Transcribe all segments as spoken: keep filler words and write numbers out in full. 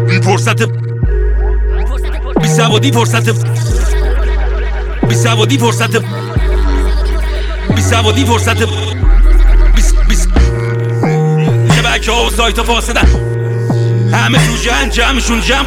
بی فرصت بی سوادی فرصت بی سوادی فرصت بی سوادی فرصت بیس بیس شبکه ها و سایت ها فاسدن، همه تو جمع جمعشون جمع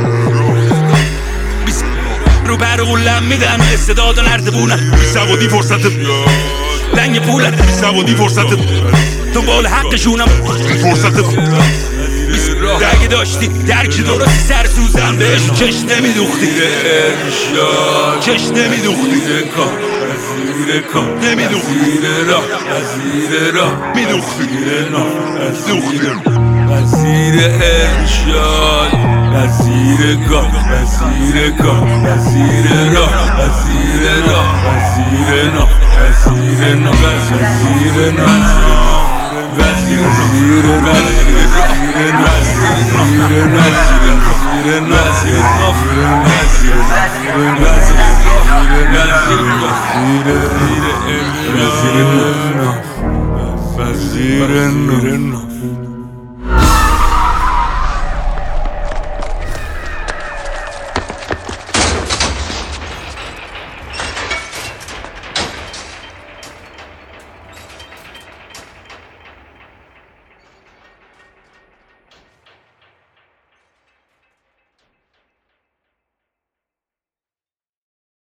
بیس رو بر غلم میدن استعداد و نردبونن. بی سوادی فرصت لنگ پولن، بی سوادی فرصت دنبال حقشونم. بی فرصت اگه داشتی درکی درستی سر سوزن بهشون چش نمیدوختی، چش نمیدوختی، نمیدوختی، میدوختی، وزیر ارشاد، وزیر گاه، وزیر گاه، وزیر راه، وزیر راه، وزیر ناه، وزیر ناه، وزیر ناه، وزیر وزیر وزیر وزیر وزیر